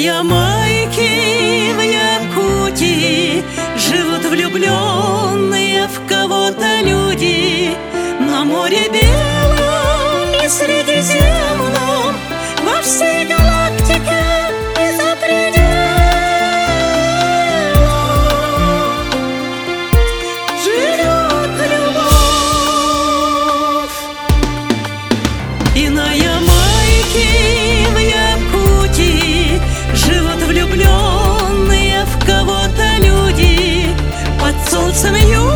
Ямайке, в Якутии живут влюбленные в кого-то люди. На море белом и Средиземном, во всей галактике и за пределом живет любовь. И на Ямайке, в Якутии живут влюбленные в кого-то люди. Под солнцем